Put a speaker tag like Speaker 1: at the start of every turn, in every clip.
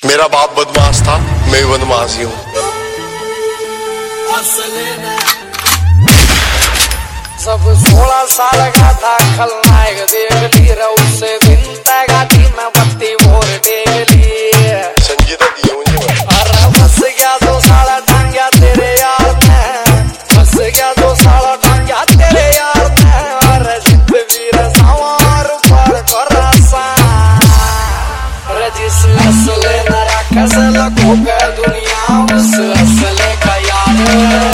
Speaker 1: मेरा बाप बदमाश था, मैं बदमाश ही हूँ।
Speaker 2: सब 16 साल का था खलनायक देख ली रे उससे दिन गाड़ी में बत्ती भोर देख ली
Speaker 1: संगीता दी मुझे।
Speaker 2: अरे बस गया 2 साल टांग्या तेरे यार में, बस गया 2 साल टांग्या तेरे यार में। अरे जित वीर सवार पर करासा अरे जिस असले न रखसल को के दुनिया उस असले का यार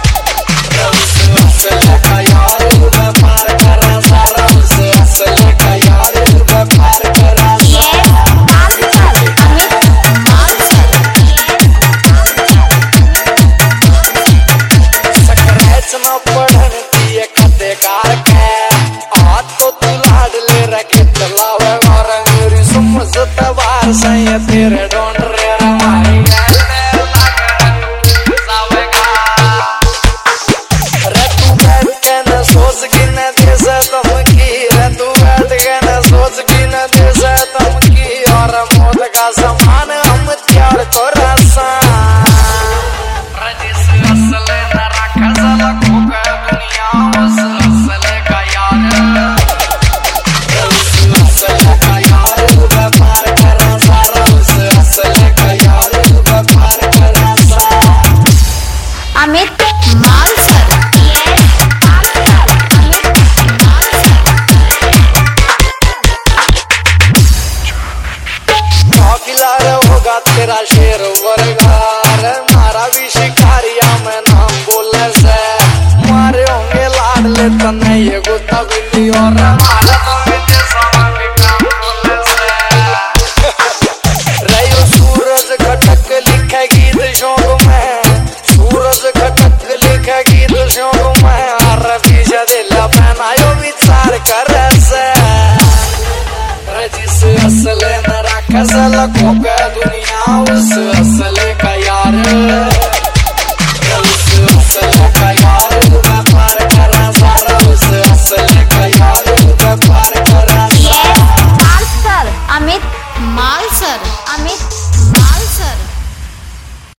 Speaker 2: तेरे डोंट रे रमाई रे तू बैठ के न सोच की न दे से धमकी रे तू बैठ के न सोच की न दे से धमकी और मौत का समान हम त्यार को रसा जिस असले न रखा सला को के दुनिया उस असले का यार
Speaker 3: अमित मालसर।
Speaker 2: होगा तेरा शेर वरगार मारा भी शिकारिया में नाम बोले से मारे होंगे लाडले तने ये गुत्ता बिल्ली और मारा तो मुझे सामान भी काम बोले से रयो सूरज खटक लिखे गीत शौक में, सूरज खटक लिखे गीत शौक में। अरे पीछे दिल पहनायो विचार कर से जिस असले न रखा सल को के दुनिया उस असले का